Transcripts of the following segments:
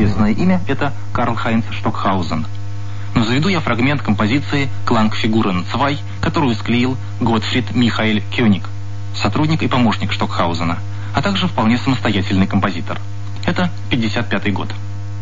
известное имя – это Карл-Хайнц Штокхаузен. Но заведу я фрагмент композиции «Клангфигурен 2», которую склеил Готфрид Михаэль Кёник, сотрудник и помощник Штокхаузена, а также вполне самостоятельный композитор. Это 1955 год.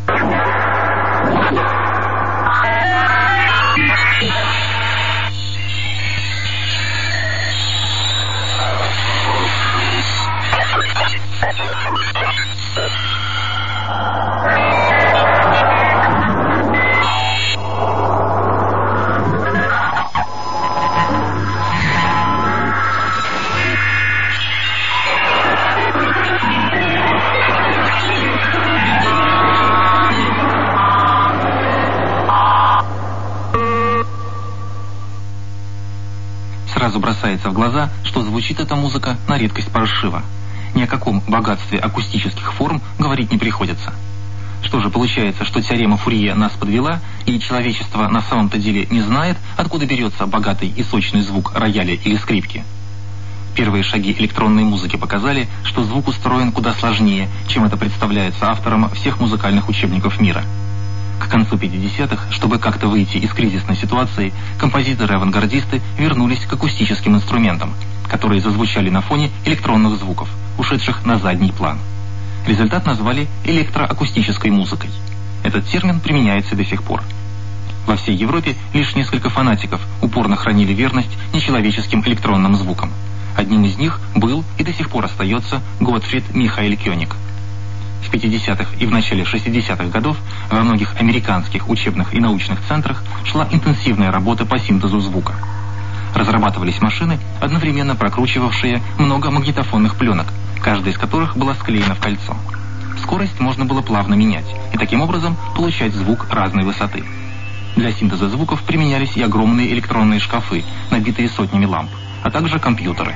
Сразу бросается в глаза, что звучит эта музыка на редкость паршиво. Ни о каком богатстве акустических форм говорить не приходится. Что же получается, что теорема Фурье нас подвела, и человечество на самом-то деле не знает, откуда берется богатый и сочный звук рояля или скрипки? Первые шаги электронной музыки показали, что звук устроен куда сложнее, чем это представляется авторам всех музыкальных учебников мира. К концу 50-х, чтобы как-то выйти из кризисной ситуации, композиторы-авангардисты вернулись к акустическим инструментам, которые зазвучали на фоне электронных звуков, ушедших на задний план. Результат назвали электроакустической музыкой. Этот термин применяется до сих пор. Во всей Европе лишь несколько фанатиков упорно хранили верность нечеловеческим электронным звукам. Одним из них был и до сих пор остается Готфрид Михаэль Кёник. В 50-х и в начале 60-х годов во многих американских учебных и научных центрах шла интенсивная работа по синтезу звука. Разрабатывались машины, одновременно прокручивавшие много магнитофонных пленок, каждая из которых была склеена в кольцо. Скорость можно было плавно менять, и таким образом получать звук разной высоты. Для синтеза звуков применялись и огромные электронные шкафы, набитые сотнями ламп, а также компьютеры.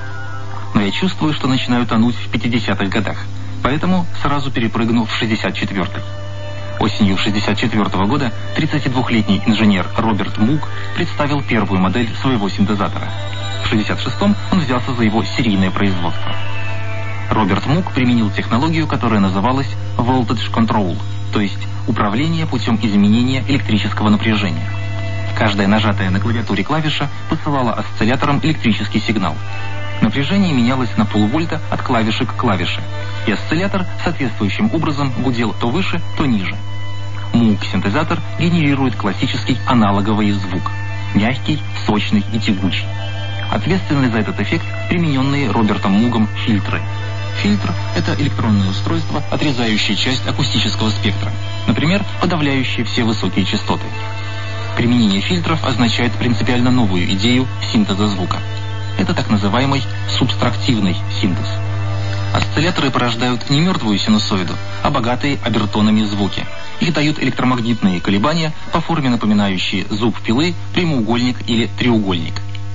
Но я чувствую, что начинаю тонуть в 50-х годах, поэтому сразу перепрыгну в 64-й. Осенью 64-го года 32-летний инженер Роберт Мук представил первую модель своего синтезатора. В 66-м он взялся за его серийное производство. Роберт Мук применил технологию, которая называлась Voltage Control, то есть управление путем изменения электрического напряжения. Каждая нажатая на клавиатуре клавиша посылала осцилляторам электрический сигнал. Напряжение менялось на полвольта от клавиши к клавише, и осциллятор соответствующим образом гудел то выше, то ниже. Мук-синтезатор генерирует классический аналоговый звук – мягкий, сочный и тягучий. Ответственны за этот эффект примененные Робертом Мугом фильтры. Фильтр – это электронное устройство, отрезающее часть акустического спектра, например, подавляющее все высокие частоты. Применение фильтров означает принципиально новую идею синтеза звука. Это так называемый субтрактивный синтез. Осцилляторы порождают не мертвую синусоиду, а богатые обертонами звуки. Их дают электромагнитные колебания, по форме напоминающие зуб пилы, прямоугольник или треугольник.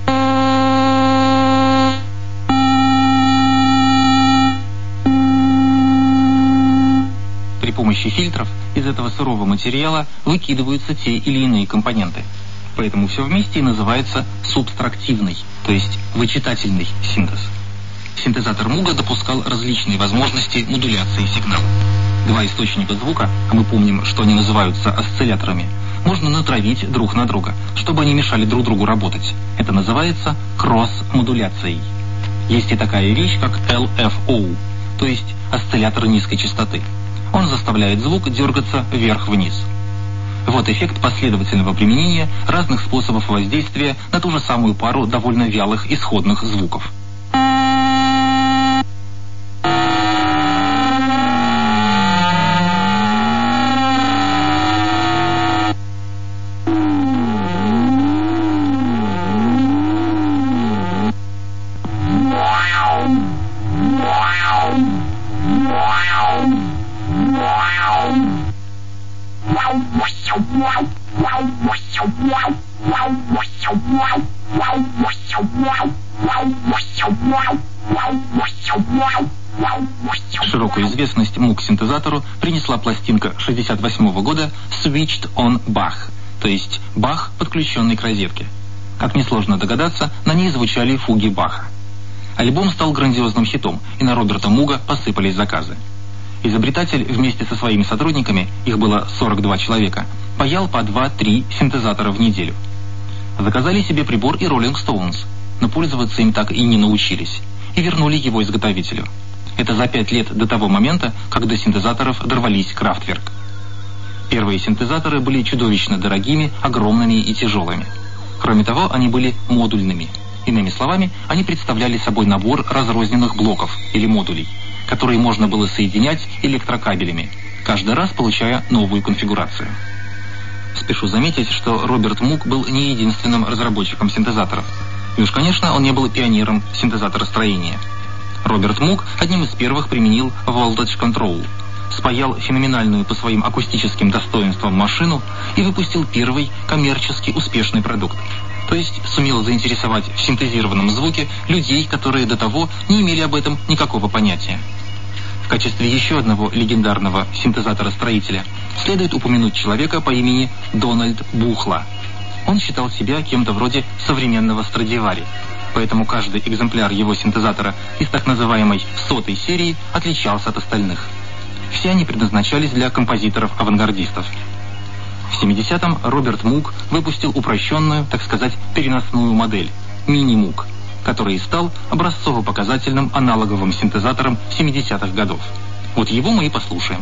При помощи фильтров из этого сырого материала выкидываются те или иные компоненты. Поэтому все вместе и называется субтрактивный, то есть вычитательный синтез. Синтезатор Муга допускал различные возможности модуляции сигнала. Два источника звука, а мы помним, что они называются осцилляторами, можно натравить друг на друга, чтобы они мешали друг другу работать. Это называется кросс-модуляцией. Есть и такая вещь, как LFO, то есть осциллятор низкой частоты. Он заставляет звук дергаться вверх-вниз. Вот эффект последовательного применения разных способов воздействия на ту же самую пару довольно вялых исходных звуков. Широкую известность Мук-синтезатору принесла пластинка 1968 года «Switched on Bach», то есть Бах, подключенный к розетке. Как несложно догадаться, на ней звучали фуги Баха. Альбом стал грандиозным хитом, и на Роберта Муга посыпались заказы. Изобретатель вместе со своими сотрудниками, их было 42 человека, паял по 2-3 синтезатора в неделю. Заказали себе прибор и Rolling Stones, но пользоваться им так и не научились, и вернули его изготовителю. Это за 5 лет до того момента, как до синтезаторов дорвались Kraftwerk. Первые синтезаторы были чудовищно дорогими, огромными и тяжелыми. Кроме того, они были модульными. Иными словами, они представляли собой набор разрозненных блоков или модулей, которые можно было соединять электрокабелями, каждый раз получая новую конфигурацию. Спешу заметить, что Роберт Мук был не единственным разработчиком синтезаторов. И уж, конечно, он не был пионером синтезаторостроения. Роберт Мук одним из первых применил Voltage Control, спаял феноменальную по своим акустическим достоинствам машину и выпустил первый коммерчески успешный продукт. То есть сумел заинтересовать в синтезированном звуке людей, которые до того не имели об этом никакого понятия. В качестве еще одного легендарного синтезатора-строителя следует упомянуть человека по имени Дональд Бухла. Он считал себя кем-то вроде современного Страдивари, поэтому каждый экземпляр его синтезатора из так называемой 100-й серии отличался от остальных. Все они предназначались для композиторов-авангардистов. В 70-м Роберт Мук выпустил упрощенную, так сказать, переносную модель – мини-Мук, который стал образцово-показательным аналоговым синтезатором 70-х годов. Вот его мы и послушаем.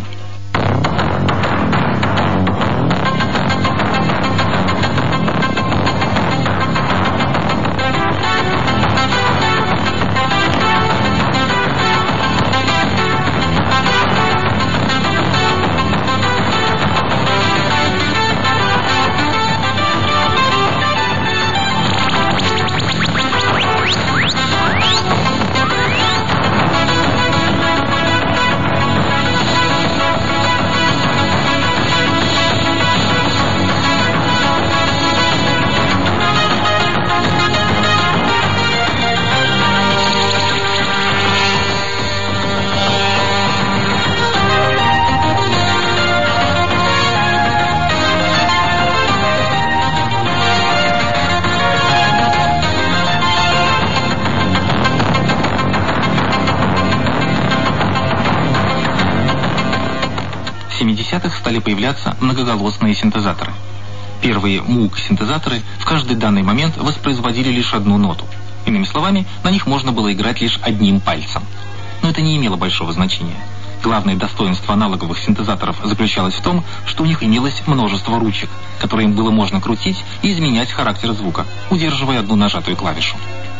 В 70-х стали появляться многоголосные синтезаторы. Первые Moog-синтезаторы в каждый данный момент воспроизводили лишь одну ноту. Иными словами, на них можно было играть лишь одним пальцем. Но это не имело большого значения. Главное достоинство аналоговых синтезаторов заключалось в том, что у них имелось множество ручек, которыми было можно крутить и изменять характер звука, удерживая одну нажатую клавишу.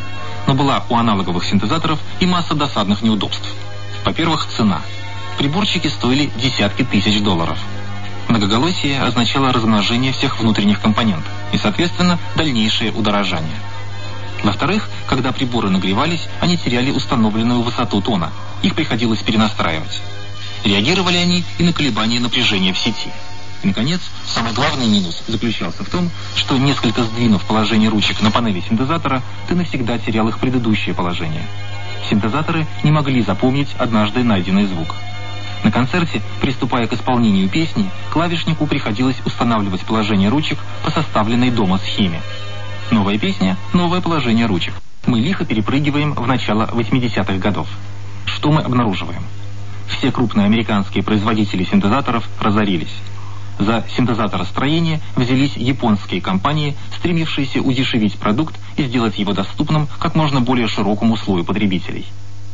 Но была у аналоговых синтезаторов и масса досадных неудобств. Во-первых, цена. Приборчики стоили десятки тысяч $. Многоголосие означало размножение всех внутренних компонентов и, соответственно, дальнейшее удорожание. Во-вторых, когда приборы нагревались, они теряли установленную высоту тона. Их приходилось перенастраивать. Реагировали они и на колебания напряжения в сети. И, наконец, самый главный минус заключался в том, что несколько сдвинув положение ручек на панели синтезатора, ты навсегда терял их предыдущее положение. Синтезаторы не могли запомнить однажды найденный звук. На концерте, приступая к исполнению песни, клавишнику приходилось устанавливать положение ручек по составленной дома схеме. Новая песня, новое положение ручек. Мы лихо перепрыгиваем в начало 80-х годов. Что мы обнаруживаем? Все крупные американские производители синтезаторов разорились. За синтезаторостроение взялись японские компании, стремившиеся удешевить продукт и сделать его доступным как можно более широкому слою потребителей.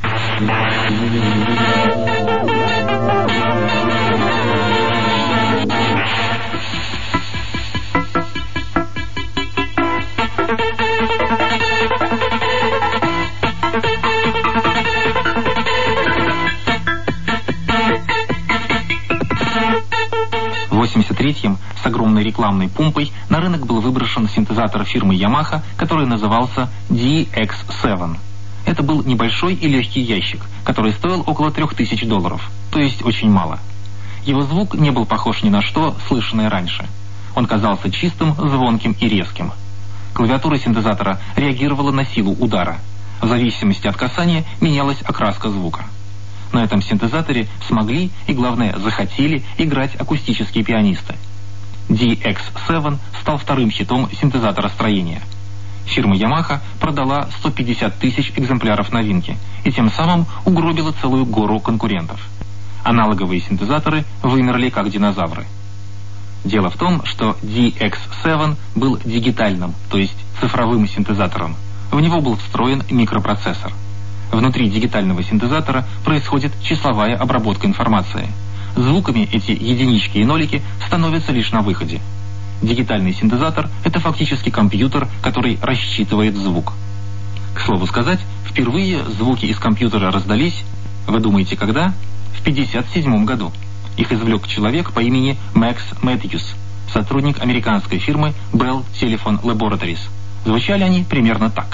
1983-м с огромной рекламной помпой на рынок был выброшен синтезатор фирмы Yamaha, который назывался DX7. Это был небольшой и легкий ящик, который стоил около $3000, то есть очень мало. Его звук не был похож ни на что, слышанное раньше. Он казался чистым, звонким и резким. Клавиатура синтезатора реагировала на силу удара. В зависимости от касания менялась окраска звука. На этом синтезаторе смогли и, главное, захотели играть акустические пианисты. DX7 стал вторым хитом синтезаторостроения. Фирма Yamaha продала 150 000 экземпляров новинки и тем самым угробила целую гору конкурентов. аналоговые синтезаторы вымерли как динозавры. Дело в том, что DX7 был дигитальным, то есть цифровым синтезатором. В него был встроен микропроцессор. Внутри дигитального синтезатора происходит числовая обработка информации. Звуками эти единички и нолики становятся лишь на выходе. Дигитальный синтезатор – это фактически компьютер, который рассчитывает звук. К слову сказать, впервые звуки из компьютера раздались, вы думаете, когда? В 1957 году. Их извлек человек по имени Макс Мэтьюс, сотрудник американской фирмы Bell Telephone Laboratories. Звучали они примерно так.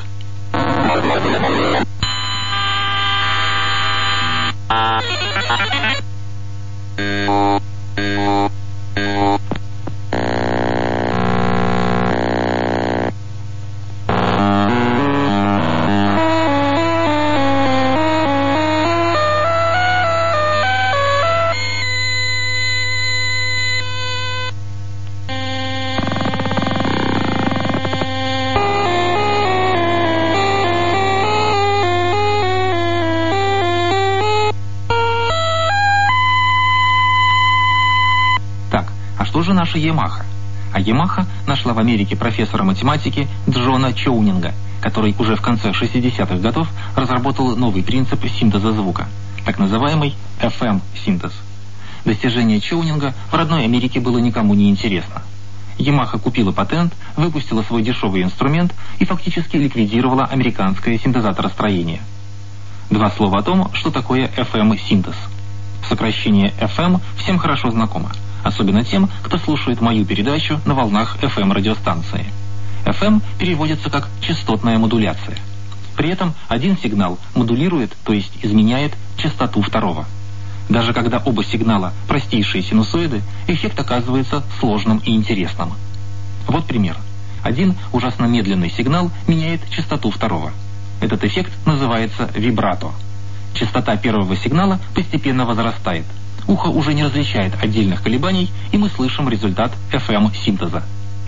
Что же наша Ямаха? А Ямаха нашла в Америке профессора математики Джона Чоунинга, который уже в конце 60-х годов разработал новый принцип синтеза звука, так называемый FM-синтез. Достижение Чоунинга в родной Америке было никому не интересно. Ямаха купила патент, выпустила свой дешевый инструмент и фактически ликвидировала американское синтезаторостроение. Два слова о том, что такое FM-синтез. Сокращение FM всем хорошо знакомо. Особенно тем, кто слушает мою передачу на волнах FM-радиостанции. FM переводится как частотная модуляция. При этом один сигнал модулирует, то есть изменяет частоту второго. Даже когда оба сигнала простейшие синусоиды, эффект оказывается сложным и интересным. Вот пример. Один ужасно медленный сигнал меняет частоту второго. Этот эффект называется вибрато. Частота первого сигнала постепенно возрастает. Ухо уже не различает отдельных колебаний, и мы слышим результат FM-синтеза.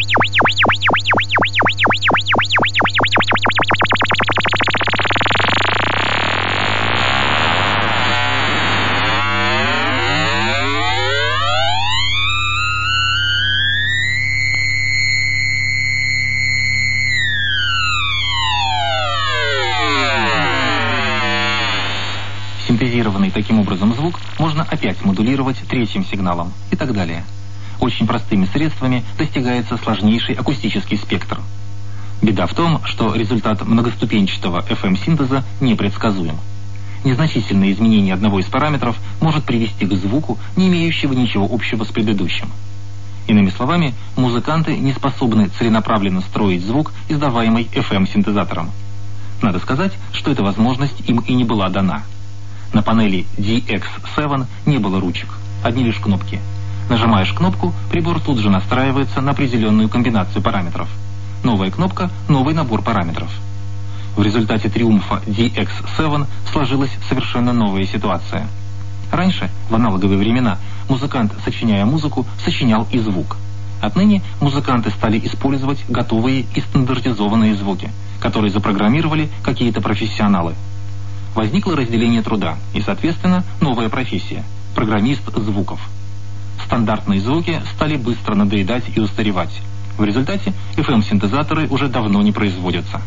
Синтезированный таким образом звук можно опять модулировать третьим сигналом и так далее. Очень простыми средствами достигается сложнейший акустический спектр. Беда в том, что результат многоступенчатого FM-синтеза непредсказуем. Незначительное изменение одного из параметров может привести к звуку, не имеющего ничего общего с предыдущим. Иными словами, музыканты не способны целенаправленно строить звук, издаваемый FM-синтезатором. Надо сказать, что эта возможность им и не была дана. На панели DX7 не было ручек, одни лишь кнопки. Нажимаешь кнопку, прибор тут же настраивается на определенную комбинацию параметров. Новая кнопка – новый набор параметров. В результате триумфа DX7 сложилась совершенно новая ситуация. Раньше, в аналоговые времена, музыкант, сочиняя музыку, сочинял и звук. Отныне музыканты стали использовать готовые и стандартизованные звуки, которые запрограммировали какие-то профессионалы. Возникло разделение труда и, соответственно, новая профессия – программист звуков. Стандартные звуки стали быстро надоедать и устаревать. В результате FM-синтезаторы уже давно не производятся.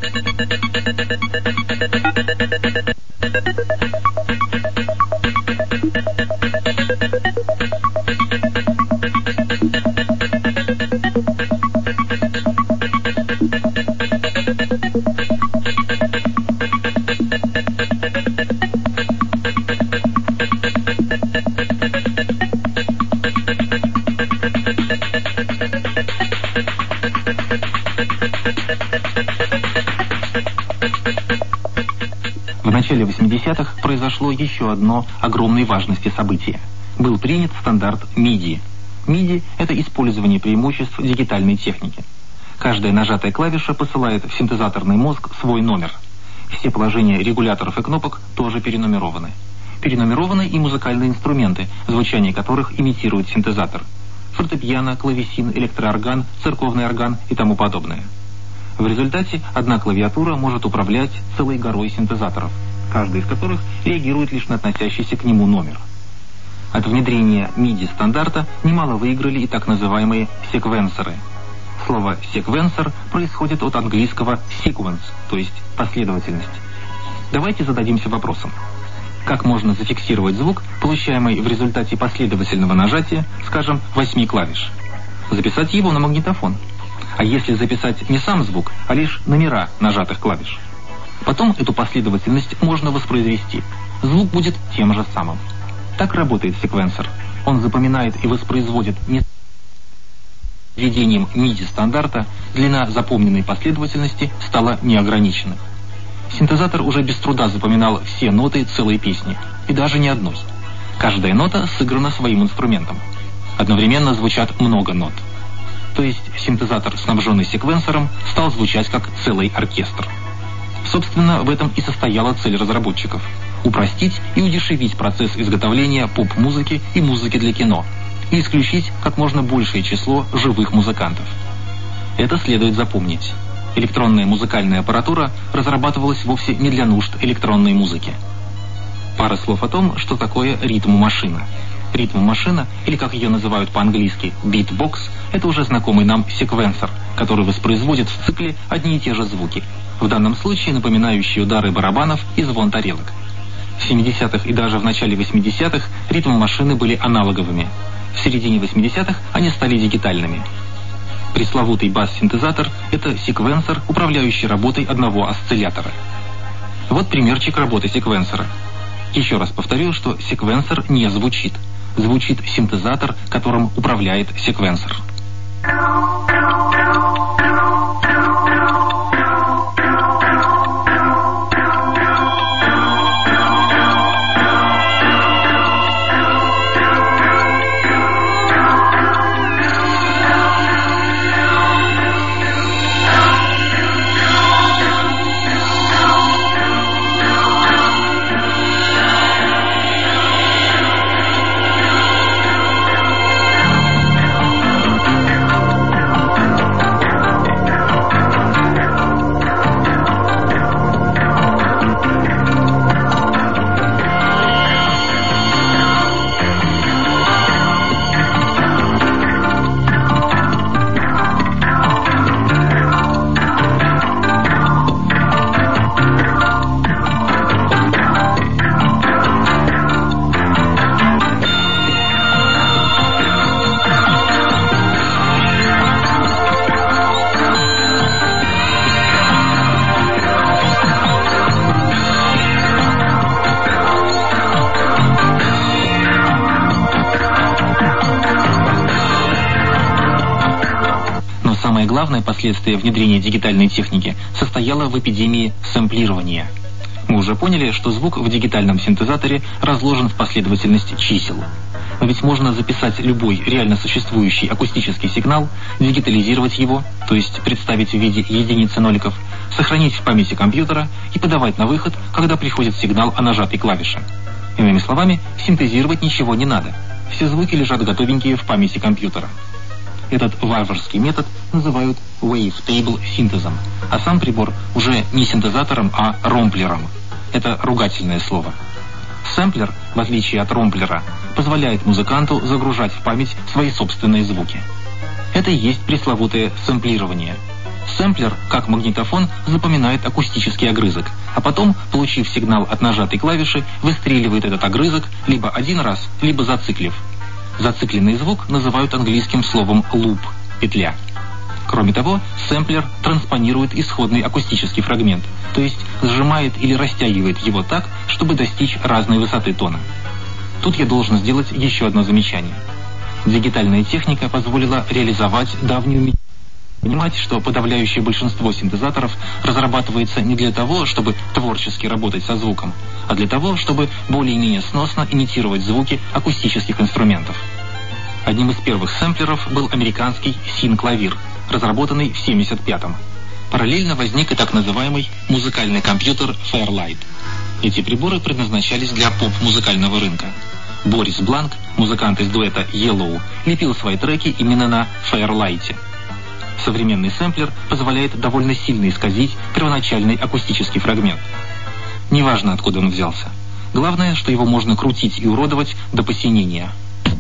В начале 80-х произошло еще одно огромной важности событие. Был принят стандарт MIDI. MIDI – это использование преимуществ дигитальной техники. Каждая нажатая клавиша посылает в синтезаторный мозг свой номер. Все положения регуляторов и кнопок тоже перенумерованы. Перенумерованы и музыкальные инструменты, звучание которых имитирует синтезатор. Фортепиано, клавесин, электроорган, церковный орган и тому подобное. В результате одна клавиатура может управлять целой горой синтезаторов, каждый из которых реагирует лишь на относящийся к нему номер. От внедрения MIDI-стандарта немало выиграли и так называемые секвенсоры. Слово «секвенсор» происходит от английского «sequence», то есть последовательность. Давайте зададимся вопросом. Как можно зафиксировать звук, получаемый в результате последовательного нажатия, скажем, 8 клавиш? Записать его на магнитофон. А если записать не сам звук, а лишь номера нажатых клавиш? Потом эту последовательность можно воспроизвести. Звук будет тем же самым. Так работает секвенсор. Он запоминает и воспроизводит не введением MIDI-стандарта длина запомненной последовательности стала неограниченной. Синтезатор уже без труда запоминал все ноты целой песни, и даже не одной. Каждая нота сыграна своим инструментом. Одновременно звучат много нот. То есть синтезатор, снабженный секвенсором, стал звучать как целый оркестр. Собственно, в этом и состояла цель разработчиков – упростить и удешевить процесс изготовления поп-музыки и музыки для кино, и исключить как можно большее число живых музыкантов. Это следует запомнить. Электронная музыкальная аппаратура разрабатывалась вовсе не для нужд электронной музыки. Пара слов о том, что такое ритм-машина. Ритм-машина, или как ее называют по-английски «битбокс», это уже знакомый нам секвенсор, который воспроизводит в цикле одни и те же звуки, в данном случае напоминающие удары барабанов и звон тарелок. В 70-х и даже в начале 80-х ритм-машины были аналоговыми. В середине 80-х они стали дигитальными. Пресловутый бас-синтезатор – это секвенсор, управляющий работой одного осциллятора. Вот примерчик работы секвенсора. Еще раз повторю, что секвенсор не звучит. Звучит синтезатор, которым управляет секвенсор. Главное последствие внедрения дигитальной техники состояло в эпидемии сэмплирования. Мы уже поняли, что звук в дигитальном синтезаторе разложен в последовательность чисел. Но ведь можно записать любой реально существующий акустический сигнал, дигитализировать его, то есть представить в виде единицы ноликов, сохранить в памяти компьютера и подавать на выход, когда приходит сигнал о нажатой клавише. Иными словами, синтезировать ничего не надо. Все звуки лежат готовенькие в памяти компьютера. Этот варварский метод называют wavetable синтезом, а сам прибор уже не синтезатором, а ромплером. Это ругательное слово. Сэмплер, в отличие от ромплера, позволяет музыканту загружать в память свои собственные звуки. Это и есть пресловутое сэмплирование. Сэмплер, как магнитофон, запоминает акустический огрызок, а потом, получив сигнал от нажатой клавиши, выстреливает этот огрызок либо один раз, либо зациклив. Зацикленный звук называют английским словом loop – петля. Кроме того, сэмплер транспонирует исходный акустический фрагмент, то есть сжимает или растягивает его так, чтобы достичь разной высоты тона. Тут я должен сделать еще одно замечание. Дигитальная техника позволила реализовать давнюю мечту. Понимать, что подавляющее большинство синтезаторов разрабатывается не для того, чтобы творчески работать со звуком, а для того, чтобы более-менее сносно имитировать звуки акустических инструментов. Одним из первых сэмплеров был американский синклавир, разработанный в 1975-м. Параллельно возник и так называемый музыкальный компьютер Fairlight. Эти приборы предназначались для поп-музыкального рынка. Борис Бланк, музыкант из дуэта Yellow, лепил свои треки именно на Fairlight'е. Современный сэмплер позволяет довольно сильно исказить первоначальный акустический фрагмент. Неважно, откуда он взялся. Главное, что его можно крутить и уродовать до посинения.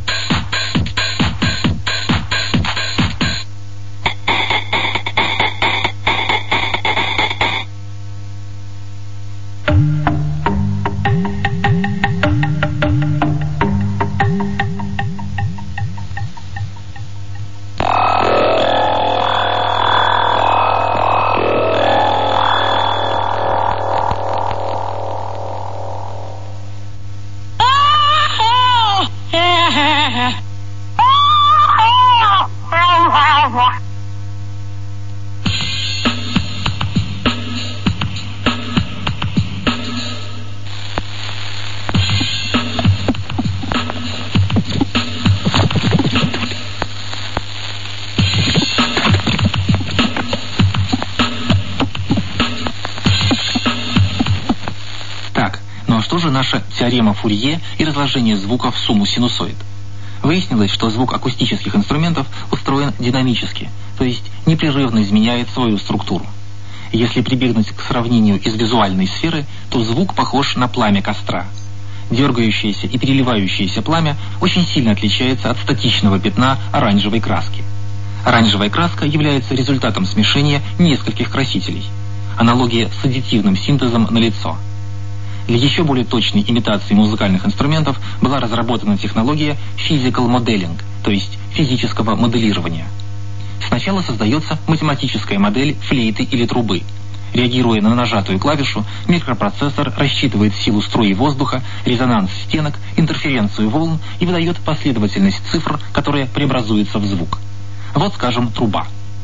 Что же наша теорема Фурье и разложение звука в сумму синусоид? Выяснилось, что звук акустических инструментов устроен динамически, то есть непрерывно изменяет свою структуру. Если прибегнуть к сравнению из визуальной сферы, то звук похож на пламя костра. Дергающееся и переливающееся пламя очень сильно отличается от статичного пятна оранжевой краски. Оранжевая краска является результатом смешения нескольких красителей. Аналогия с аддитивным синтезом налицо. Для еще более точной имитации музыкальных инструментов была разработана технология physical modeling, то есть физического моделирования. Сначала создается математическая модель флейты или трубы. Реагируя на нажатую клавишу, микропроцессор рассчитывает силу струи воздуха, резонанс стенок, интерференцию волн и выдает последовательность цифр, которая преобразуется в звук. Вот, скажем, труба.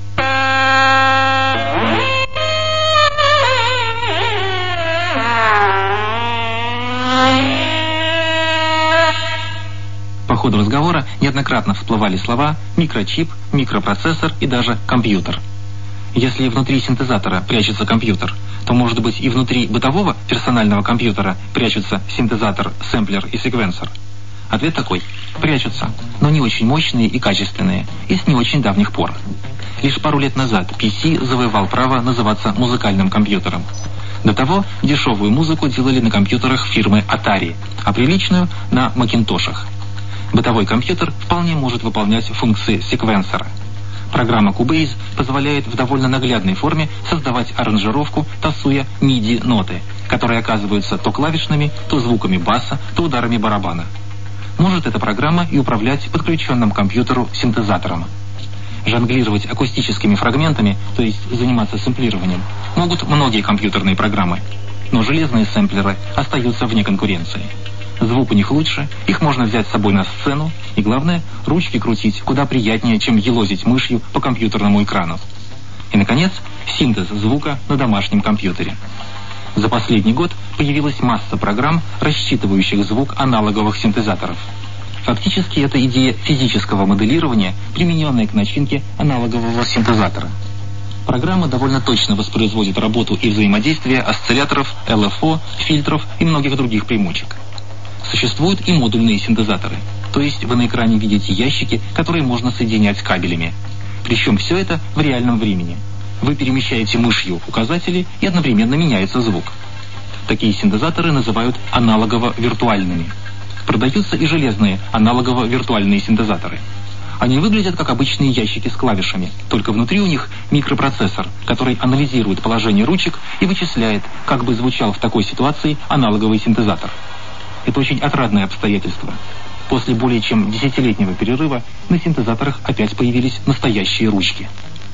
По ходу разговора неоднократно всплывали слова «микрочип», «микропроцессор» и даже «компьютер». Если внутри синтезатора прячется компьютер, то, может быть, и внутри бытового персонального компьютера прячутся синтезатор, сэмплер и секвенсор? Ответ такой: прячутся, но не очень мощные и качественные, и с не очень давних пор. Лишь пару лет назад PC завоевал право называться музыкальным компьютером. До того дешевую музыку делали на компьютерах фирмы Atari, а приличную — на макинтошах. Бытовой компьютер вполне может выполнять функции секвенсора. Программа Cubase позволяет в довольно наглядной форме создавать аранжировку, тасуя MIDI-ноты, которые оказываются то клавишными, то звуками баса, то ударами барабана. Может эта программа и управлять подключенным к компьютеру синтезатором. Жонглировать акустическими фрагментами, то есть заниматься сэмплированием, могут многие компьютерные программы, но железные сэмплеры остаются вне конкуренции. Звук у них лучше, их можно взять с собой на сцену, и главное, ручки крутить куда приятнее, чем елозить мышью по компьютерному экрану. И, наконец, синтез звука на домашнем компьютере. За последний год появилась масса программ, рассчитывающих звук аналоговых синтезаторов. Фактически это идея физического моделирования, примененная к начинке аналогового синтезатора. Программа довольно точно воспроизводит работу и взаимодействие осцилляторов, LFO, фильтров и многих других примочек. Существуют и модульные синтезаторы, то есть вы на экране видите ящики, которые можно соединять кабелями. Причем все это в реальном времени. Вы перемещаете мышью указатели, и одновременно меняется звук. Такие синтезаторы называют аналогово-виртуальными. Продаются и железные аналогово-виртуальные синтезаторы. Они выглядят как обычные ящики с клавишами, только внутри у них микропроцессор, который анализирует положение ручек и вычисляет, как бы звучал в такой ситуации аналоговый синтезатор. Это очень отрадное обстоятельство. После более чем 10-летнего перерыва на синтезаторах опять появились настоящие ручки.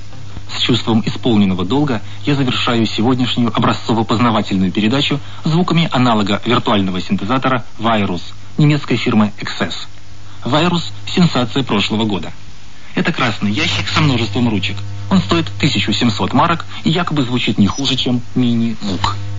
С чувством исполненного долга я завершаю сегодняшнюю образцово-познавательную передачу звуками аналога виртуального синтезатора Virus немецкой фирмы XS. Virus – сенсация прошлого года. Это красный ящик со множеством ручек. Он стоит 1700 марок и якобы звучит не хуже, чем мини-мук.